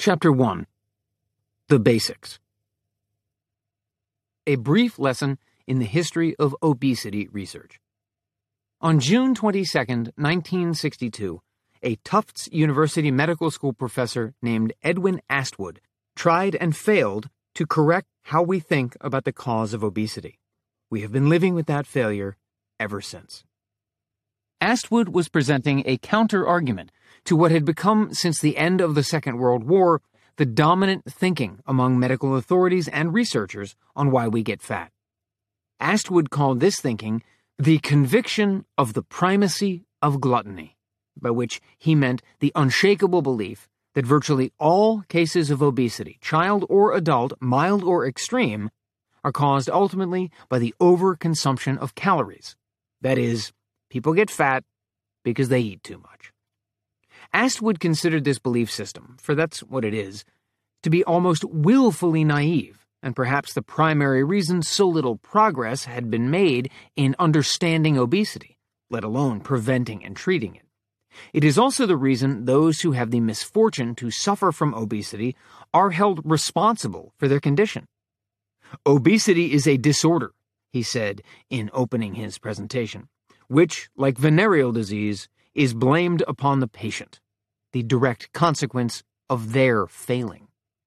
Chapter 1. The Basics. A brief lesson in the history of obesity research. On June 22, 1962, a Tufts University Medical School professor named Edwin Astwood tried and failed to correct how we think about the cause of obesity. We have been living with that failure ever since. Astwood was presenting a counter-argument to what had become, since the end of the Second World War, the dominant thinking among medical authorities and researchers on why we get fat. Astwood called this thinking the conviction of the primacy of gluttony, by which he meant the unshakable belief that virtually all cases of obesity, child or adult, mild or extreme, are caused ultimately by the overconsumption of calories. That is, people get fat because they eat too much. Astwood considered this belief system, for that's what it is, to be almost willfully naive, and perhaps the primary reason so little progress had been made in understanding obesity, let alone preventing and treating it. It is also the reason those who have the misfortune to suffer from obesity are held responsible for their condition. Obesity is a disorder, he said in opening his presentation, which, like venereal disease, is blamed upon the patient, the direct consequence of their failing.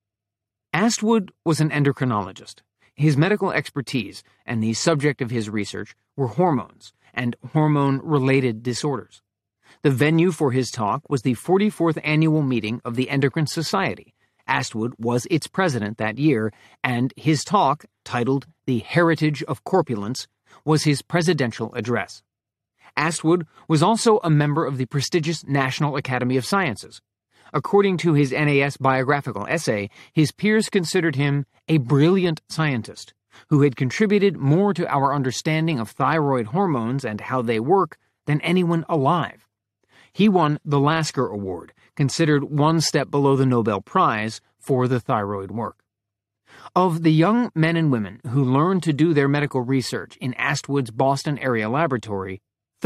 Astwood was an endocrinologist. His medical expertise and the subject of his research were hormones and hormone-related disorders. The venue for his talk was the 44th annual meeting of the Endocrine Society. Astwood was its president that year, and his talk, titled The Heritage of Corpulence, was his presidential address. Astwood was also a member of the prestigious National Academy of Sciences. According to his NAS biographical essay, his peers considered him a brilliant scientist who had contributed more to our understanding of thyroid hormones and how they work than anyone alive. He won the Lasker Award, considered one step below the Nobel Prize for the thyroid work. Of the young men and women who learned to do their medical research in Astwood's Boston area laboratory,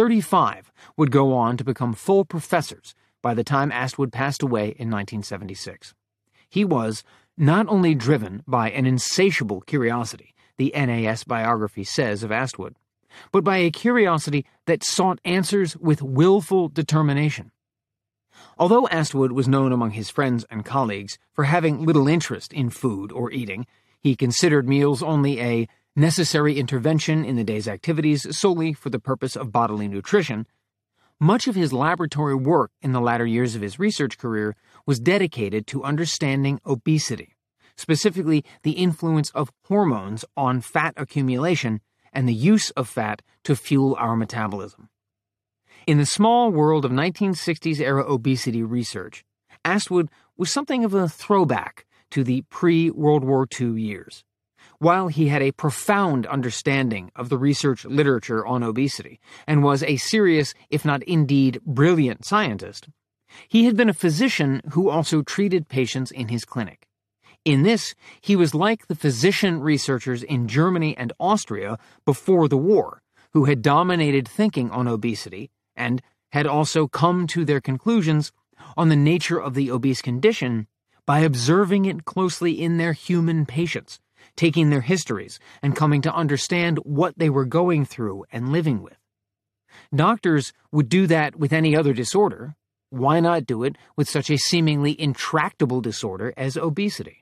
35 would go on to become full professors by the time Astwood passed away in 1976. He was not only driven by an insatiable curiosity, the NAS biography says of Astwood, but by a curiosity that sought answers with willful determination. Although Astwood was known among his friends and colleagues for having little interest in food or eating, he considered meals only a necessary intervention in the day's activities solely for the purpose of bodily nutrition, much of his laboratory work in the latter years of his research career was dedicated to understanding obesity, specifically the influence of hormones on fat accumulation and the use of fat to fuel our metabolism. In the small world of 1960s-era obesity research, Astwood was something of a throwback to the pre-World War II years. While he had a profound understanding of the research literature on obesity and was a serious, if not indeed brilliant scientist, he had been a physician who also treated patients in his clinic. In this, he was like the physician researchers in Germany and Austria before the war, who had dominated thinking on obesity and had also come to their conclusions on the nature of the obese condition by observing it closely in their human patients, taking their histories and coming to understand what they were going through and living with. Doctors would do that with any other disorder. Why not do it with such a seemingly intractable disorder as obesity?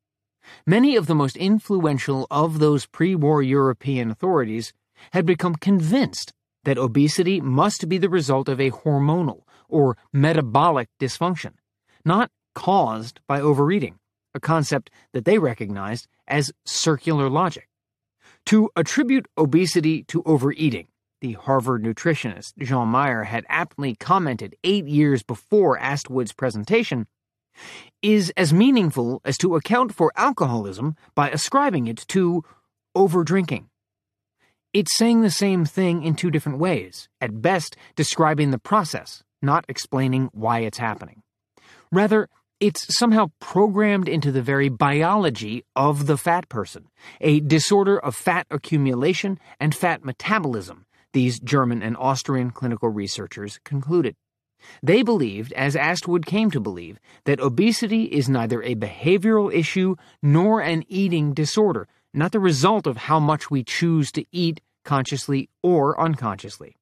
Many of the most influential of those pre-war European authorities had become convinced that obesity must be the result of a hormonal or metabolic dysfunction, not caused by overeating, a concept that they recognized as circular logic. To attribute obesity to overeating, the Harvard nutritionist Jean Meyer had aptly commented 8 years before Astwood's presentation, is as meaningful as to account for alcoholism by ascribing it to overdrinking. It's saying the same thing in two different ways, at best describing the process, not explaining why it's happening. Rather, it's somehow programmed into the very biology of the fat person, a disorder of fat accumulation and fat metabolism, these German and Austrian clinical researchers concluded. They believed, as Astwood came to believe, that obesity is neither a behavioral issue nor an eating disorder, not the result of how much we choose to eat consciously or unconsciously.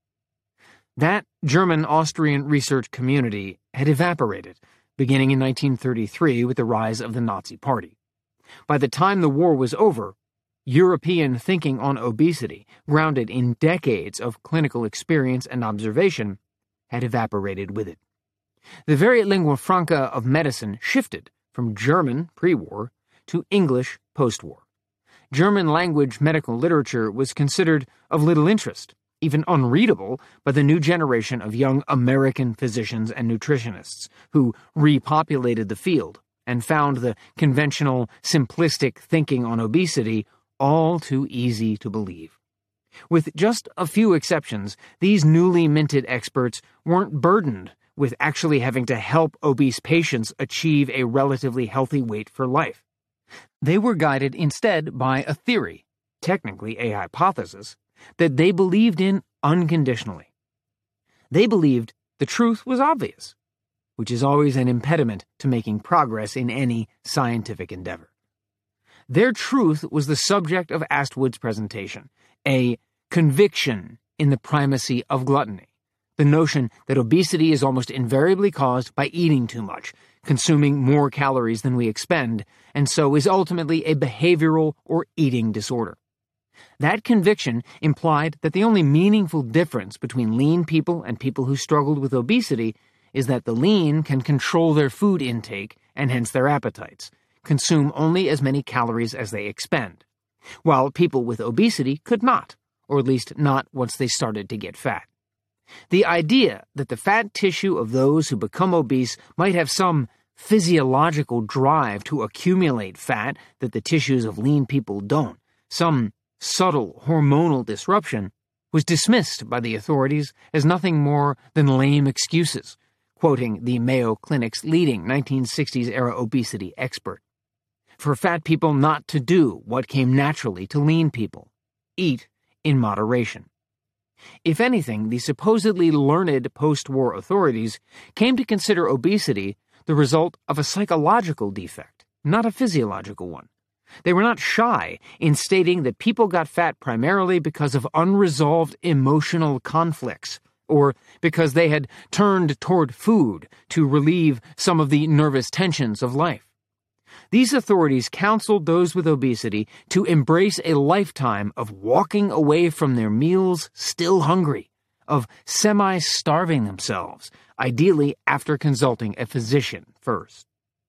That German-Austrian research community had evaporated, beginning in 1933 with the rise of the Nazi Party. By the time the war was over, European thinking on obesity, grounded in decades of clinical experience and observation, had evaporated with it. The very lingua franca of medicine shifted from German pre-war to English post-war. German-language medical literature was considered of little interest, even unreadable, by the new generation of young American physicians and nutritionists who repopulated the field and found the conventional, simplistic thinking on obesity all too easy to believe. With just a few exceptions, these newly minted experts weren't burdened with actually having to help obese patients achieve a relatively healthy weight for life. They were guided instead by a theory, technically a hypothesis, that they believed in unconditionally. They believed the truth was obvious, which is always an impediment to making progress in any scientific endeavor. Their truth was the subject of Astwood's presentation, a conviction in the primacy of gluttony, the notion that obesity is almost invariably caused by eating too much, consuming more calories than we expend, and so is ultimately a behavioral or eating disorder. That conviction implied that the only meaningful difference between lean people and people who struggled with obesity is that the lean can control their food intake and hence their appetites, consume only as many calories as they expend, while people with obesity could not, or at least not once they started to get fat. The idea that the fat tissue of those who become obese might have some physiological drive to accumulate fat that the tissues of lean people don't, some subtle hormonal disruption, was dismissed by the authorities as nothing more than lame excuses, quoting the Mayo Clinic's leading 1960s-era obesity expert. For fat people not to do what came naturally to lean people, eat in moderation. If anything, the supposedly learned post-war authorities came to consider obesity the result of a psychological defect, not a physiological one. They were not shy in stating that people got fat primarily because of unresolved emotional conflicts, or because they had turned toward food to relieve some of the nervous tensions of life. These authorities counseled those with obesity to embrace a lifetime of walking away from their meals still hungry, of semi-starving themselves, ideally after consulting a physician first.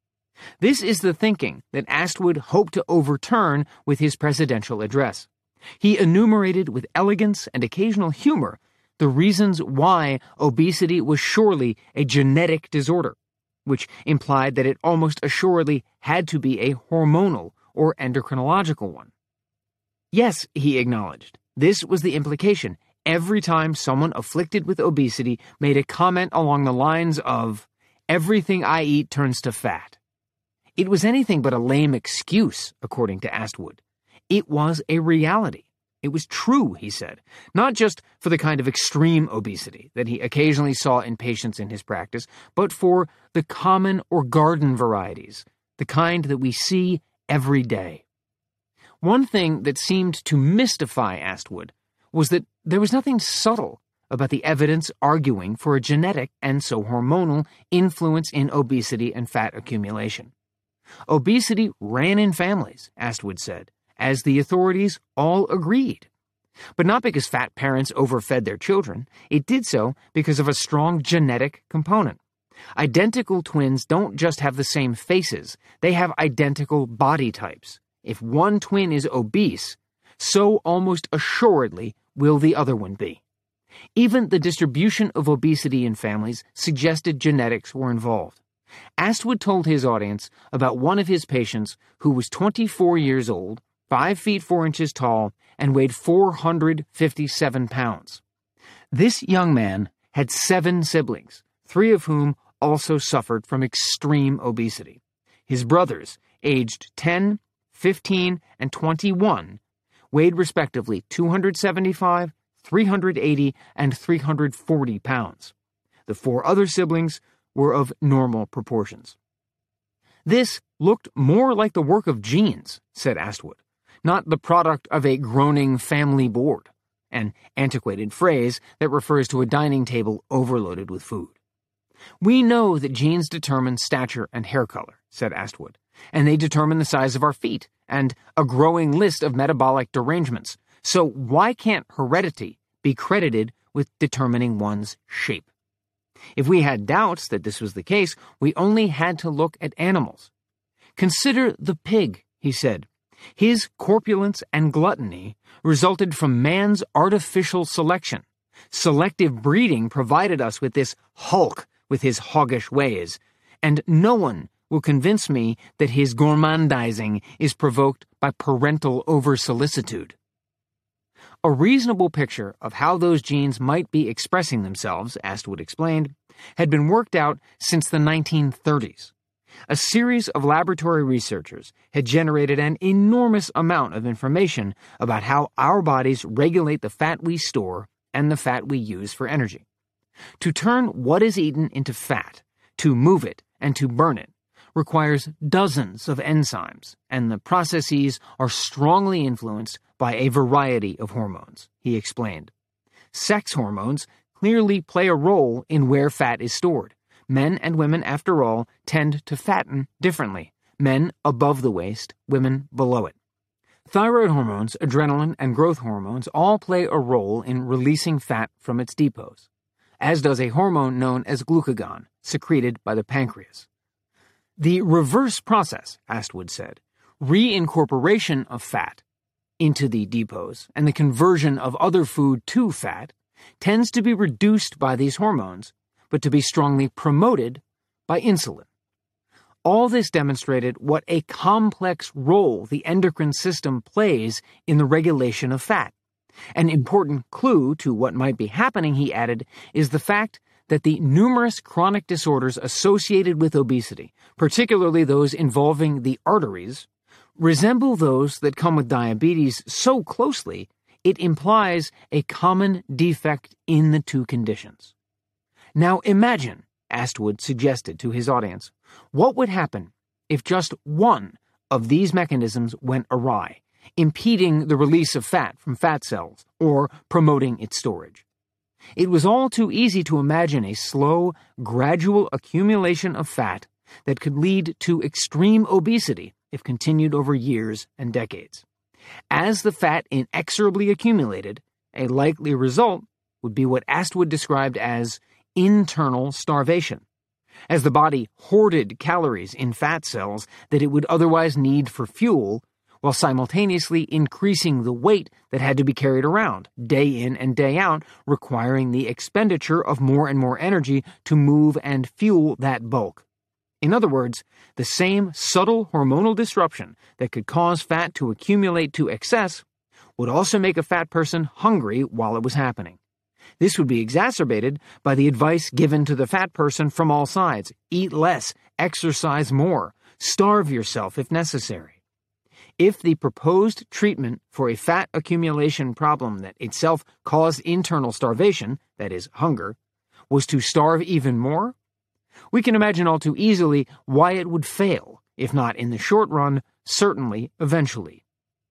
This is the thinking that Astwood hoped to overturn with his presidential address. He enumerated with elegance and occasional humor the reasons why obesity was surely a genetic disorder, which implied that it almost assuredly had to be a hormonal or endocrinological one. Yes, he acknowledged, this was the implication every time someone afflicted with obesity made a comment along the lines of, "Everything I eat turns to fat." It was anything but a lame excuse, according to Astwood. It was a reality. It was true, he said, not just for the kind of extreme obesity that he occasionally saw in patients in his practice, but for the common or garden varieties, the kind that we see every day. One thing that seemed to mystify Astwood was that there was nothing subtle about the evidence arguing for a genetic, and so hormonal, influence in obesity and fat accumulation. Obesity ran in families, Astwood said, as the authorities all agreed. But not because fat parents overfed their children. It did so because of a strong genetic component. Identical twins don't just have the same faces, they have identical body types. If one twin is obese, so almost assuredly will the other one be. Even the distribution of obesity in families suggested genetics were involved. Astwood told his audience about one of his patients who was 24 years old, 5 feet 4 inches tall, and weighed 457 pounds. This young man had 7 siblings, 3 of whom also suffered from extreme obesity. His brothers, aged 10, 15, and 21, weighed respectively 275, 380, and 340 pounds. The 4 other siblings were of normal proportions. This looked more like the work of genes, said Astwood, not the product of a groaning family board, an antiquated phrase that refers to a dining table overloaded with food. We know that genes determine stature and hair color, said Astwood, and they determine the size of our feet and a growing list of metabolic derangements. So why can't heredity be credited with determining one's shape? If we had doubts that this was the case, we only had to look at animals. Consider the pig, he said. His corpulence and gluttony resulted from man's artificial selection. Selective breeding provided us with this hulk with his hoggish ways, and no one will convince me that his gourmandizing is provoked by parental over-solicitude. A reasonable picture of how those genes might be expressing themselves, Astwood explained, had been worked out since the 1930s. A series of laboratory researchers had generated an enormous amount of information about how our bodies regulate the fat we store and the fat we use for energy. To turn what is eaten into fat, to move it, and to burn it requires dozens of enzymes, and the processes are strongly influenced by a variety of hormones, he explained. Sex hormones clearly play a role in where fat is stored. Men and women, after all, tend to fatten differently. Men above the waist, women below it. Thyroid hormones, adrenaline, and growth hormones all play a role in releasing fat from its depots, as does a hormone known as glucagon, secreted by the pancreas. The reverse process, Astwood said, reincorporation of fat into the depots and the conversion of other food to fat, tends to be reduced by these hormones, but to be strongly promoted by insulin. All this demonstrated what a complex role the endocrine system plays in the regulation of fat. An important clue to what might be happening, he added, is the fact that the numerous chronic disorders associated with obesity, particularly those involving the arteries, resemble those that come with diabetes so closely it implies a common defect in the two conditions. Now imagine, Astwood suggested to his audience, what would happen if just one of these mechanisms went awry, impeding the release of fat from fat cells or promoting its storage. It was all too easy to imagine a slow, gradual accumulation of fat that could lead to extreme obesity if continued over years and decades. As the fat inexorably accumulated, a likely result would be what Astwood described as internal starvation, as the body hoarded calories in fat cells that it would otherwise need for fuel, while simultaneously increasing the weight that had to be carried around, day in and day out, requiring the expenditure of more and more energy to move and fuel that bulk. In other words, the same subtle hormonal disruption that could cause fat to accumulate to excess would also make a fat person hungry while it was happening. This would be exacerbated by the advice given to the fat person from all sides: eat less, exercise more, starve yourself if necessary. If the proposed treatment for a fat accumulation problem that itself caused internal starvation, that is, hunger, was to starve even more, we can imagine all too easily why it would fail, if not in the short run, certainly eventually.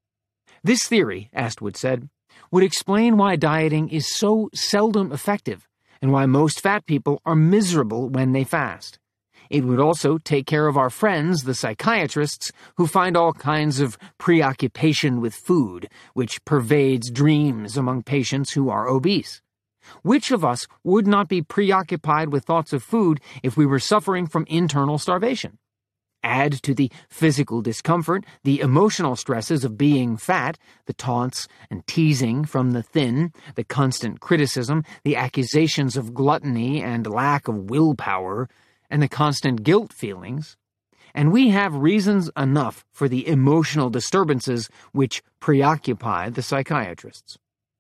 This theory, Astwood said, would explain why dieting is so seldom effective and why most fat people are miserable when they fast. It would also take care of our friends, the psychiatrists, who find all kinds of preoccupation with food, which pervades dreams among patients who are obese. Which of us would not be preoccupied with thoughts of food if we were suffering from internal starvation? Add to the physical discomfort the emotional stresses of being fat, the taunts and teasing from the thin, the constant criticism, the accusations of gluttony and lack of willpower, and the constant guilt feelings, and we have reasons enough for the emotional disturbances which preoccupy the psychiatrists.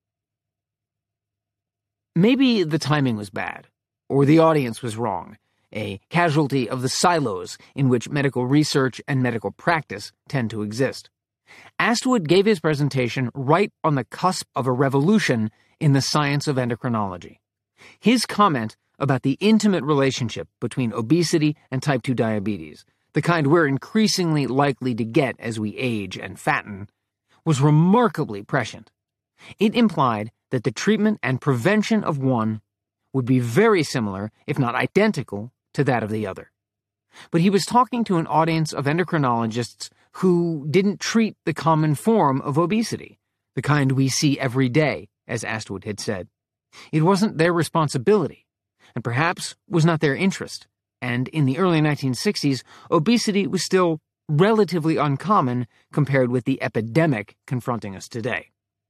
Maybe the timing was bad, or the audience was wrong, a casualty of the silos in which medical research and medical practice tend to exist. Astwood gave his presentation right on the cusp of a revolution in the science of endocrinology. His comment about the intimate relationship between obesity and type 2 diabetes, the kind we're increasingly likely to get as we age and fatten, was remarkably prescient. It implied that the treatment and prevention of one would be very similar, if not identical, to that of the other. But he was talking to an audience of endocrinologists who didn't treat the common form of obesity, the kind we see every day, as Astwood had said. It wasn't their responsibility, and perhaps was not their interest, and in the early 1960s, obesity was still relatively uncommon compared with the epidemic confronting us today.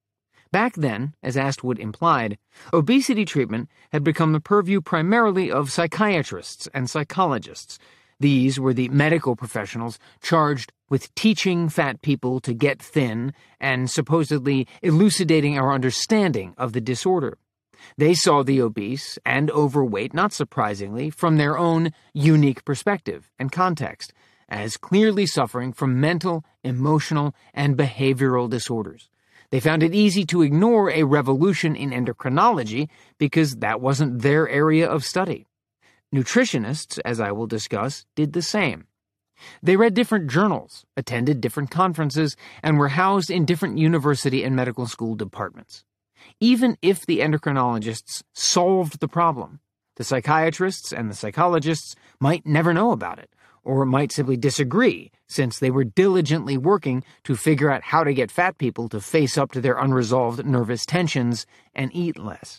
Back then, as Astwood implied, obesity treatment had become the purview primarily of psychiatrists and psychologists. These were the medical professionals charged with teaching fat people to get thin and supposedly elucidating our understanding of the disorder. They saw the obese and overweight, not surprisingly, from their own unique perspective and context, as clearly suffering from mental, emotional, and behavioral disorders. They found it easy to ignore a revolution in endocrinology because that wasn't their area of study. Nutritionists, as I will discuss, did the same. They read different journals, attended different conferences, and were housed in different university and medical school departments. Even if the endocrinologists solved the problem, the psychiatrists and the psychologists might never know about it, or might simply disagree, since they were diligently working to figure out how to get fat people to face up to their unresolved nervous tensions and eat less.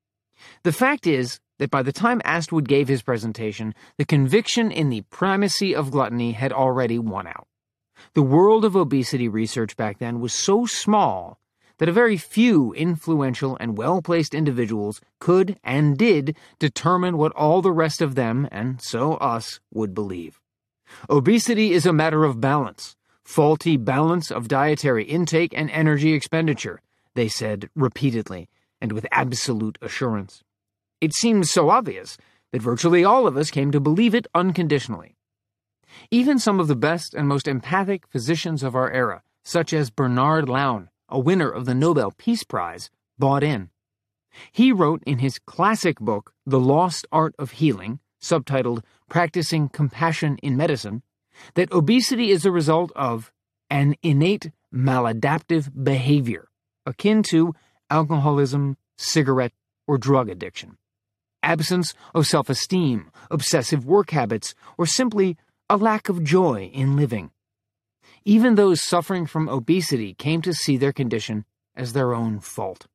The fact is that by the time Astwood gave his presentation, the conviction in the primacy of gluttony had already won out. The world of obesity research back then was so small that a very few influential and well-placed individuals could and did determine what all the rest of them, and so us, would believe. Obesity is a matter of balance, faulty balance of dietary intake and energy expenditure, they said repeatedly and with absolute assurance. It seems so obvious that virtually all of us came to believe it unconditionally. Even some of the best and most empathic physicians of our era, such as Bernard Lown, a winner of the Nobel Peace Prize, bought in. He wrote in his classic book, The Lost Art of Healing, subtitled Practicing Compassion in Medicine, that obesity is the result of an innate maladaptive behavior, akin to alcoholism, cigarette, or drug addiction. Absence of self-esteem, obsessive work habits, or simply a lack of joy in living. Even those suffering from obesity came to see their condition as their own fault.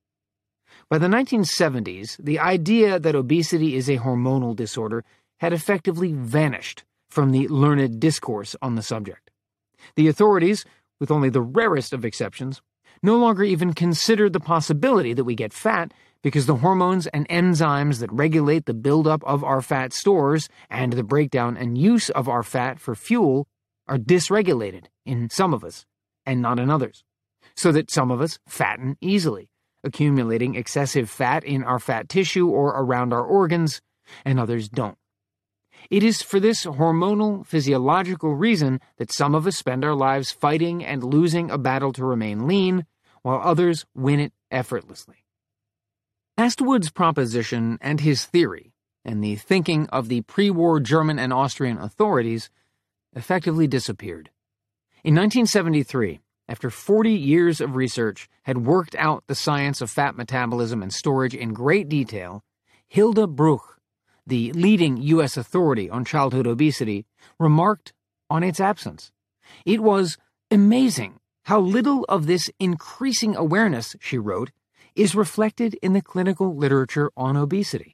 By the 1970s, the idea that obesity is a hormonal disorder had effectively vanished from the learned discourse on the subject. The authorities, with only the rarest of exceptions, no longer even considered the possibility that we get fat because the hormones and enzymes that regulate the buildup of our fat stores and the breakdown and use of our fat for fuel are dysregulated in some of us and not in others, so that some of us fatten easily, accumulating excessive fat in our fat tissue or around our organs, and others don't. It is for this hormonal, physiological reason that some of us spend our lives fighting and losing a battle to remain lean, while others win it effortlessly. Astwood's proposition and his theory, and the thinking of the pre-war German and Austrian authorities, effectively disappeared. In 1973, after 40 years of research had worked out the science of fat metabolism and storage in great detail, Hilda Bruch, the leading U.S. authority on childhood obesity, remarked on its absence. It was amazing how little of this increasing awareness, she wrote, is reflected in the clinical literature on obesity.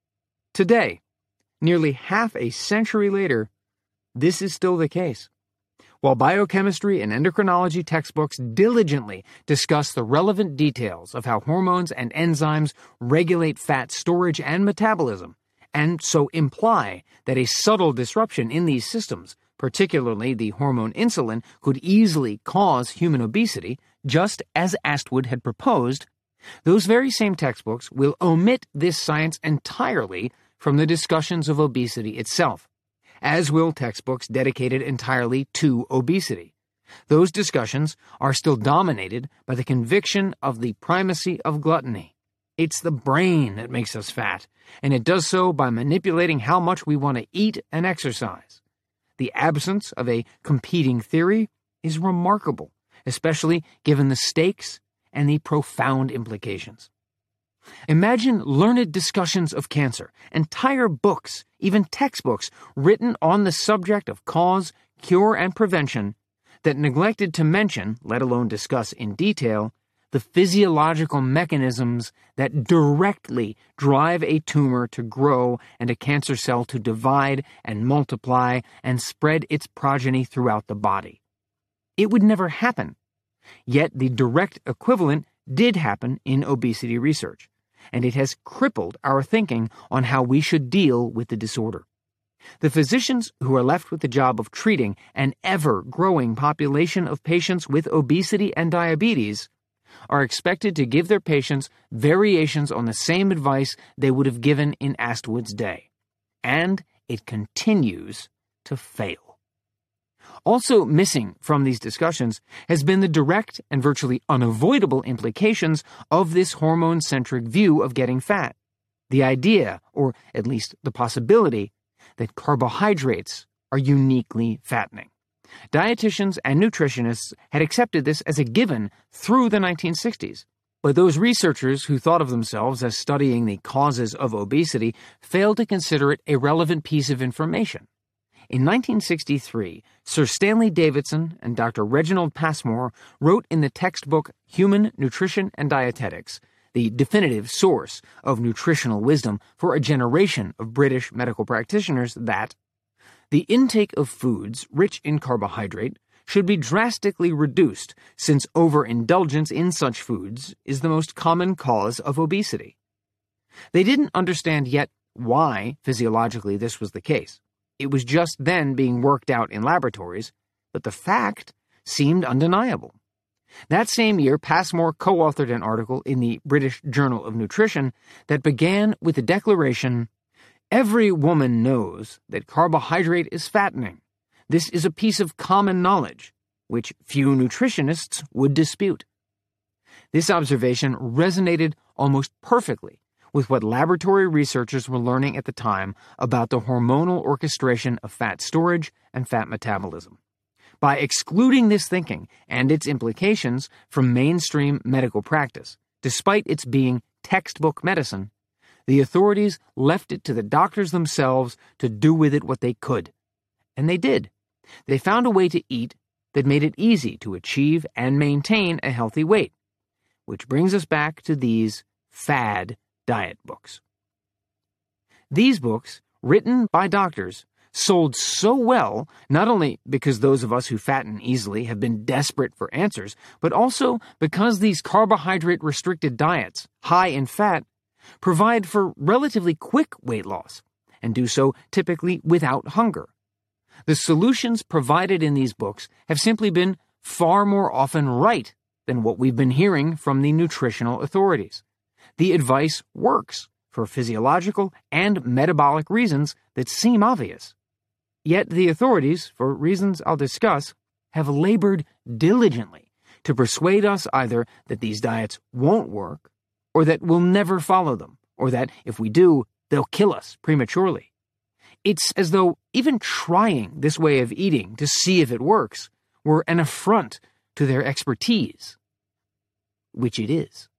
Today, nearly half a century later, this is still the case. While biochemistry and endocrinology textbooks diligently discuss the relevant details of how hormones and enzymes regulate fat storage and metabolism, and so imply that a subtle disruption in these systems, particularly the hormone insulin, could easily cause human obesity, just as Astwood had proposed, those very same textbooks will omit this science entirely from the discussions of obesity itself, as will textbooks dedicated entirely to obesity. Those discussions are still dominated by the conviction of the primacy of gluttony. It's the brain that makes us fat, and it does so by manipulating how much we want to eat and exercise. The absence of a competing theory is remarkable, especially given the stakes and the profound implications. Imagine learned discussions of cancer, entire books, even textbooks, written on the subject of cause, cure, and prevention that neglected to mention, let alone discuss in detail, the physiological mechanisms that directly drive a tumor to grow and a cancer cell to divide and multiply and spread its progeny throughout the body. It would never happen. Yet the direct equivalent did happen in obesity research, and it has crippled our thinking on how we should deal with the disorder. The physicians who are left with the job of treating an ever-growing population of patients with obesity and diabetes are expected to give their patients variations on the same advice they would have given in Astwood's day. And it continues to fail. Also missing from these discussions has been the direct and virtually unavoidable implications of this hormone-centric view of getting fat. The idea, or at least the possibility, that carbohydrates are uniquely fattening. Dietitians and nutritionists had accepted this as a given through the 1960s. But those researchers who thought of themselves as studying the causes of obesity failed to consider it a relevant piece of information. In 1963, Sir Stanley Davidson and Dr. Reginald Passmore wrote in the textbook Human Nutrition and Dietetics, the definitive source of nutritional wisdom for a generation of British medical practitioners, that the intake of foods rich in carbohydrate should be drastically reduced, since overindulgence in such foods is the most common cause of obesity. They didn't understand yet why physiologically this was the case. It was just then being worked out in laboratories, but the fact seemed undeniable. That same year, Passmore co-authored an article in the British Journal of Nutrition that began with the declaration, "Every woman knows that carbohydrate is fattening. This is a piece of common knowledge, which few nutritionists would dispute." This observation resonated almost perfectly with what laboratory researchers were learning at the time about the hormonal orchestration of fat storage and fat metabolism. By excluding this thinking and its implications from mainstream medical practice, despite its being textbook medicine, the authorities left it to the doctors themselves to do with it what they could. And they did. They found a way to eat that made it easy to achieve and maintain a healthy weight. Which brings us back to these fad diet books. These books, written by doctors, sold so well not only because those of us who fatten easily have been desperate for answers, but also because these carbohydrate-restricted diets, high in fat, provide for relatively quick weight loss, and do so typically without hunger. The solutions provided in these books have simply been far more often right than what we've been hearing from the nutritional authorities. The advice works for physiological and metabolic reasons that seem obvious. Yet the authorities, for reasons I'll discuss, have labored diligently to persuade us either that these diets won't work, or that we'll never follow them, or that if we do, they'll kill us prematurely. It's as though even trying this way of eating to see if it works were an affront to their expertise, which it is.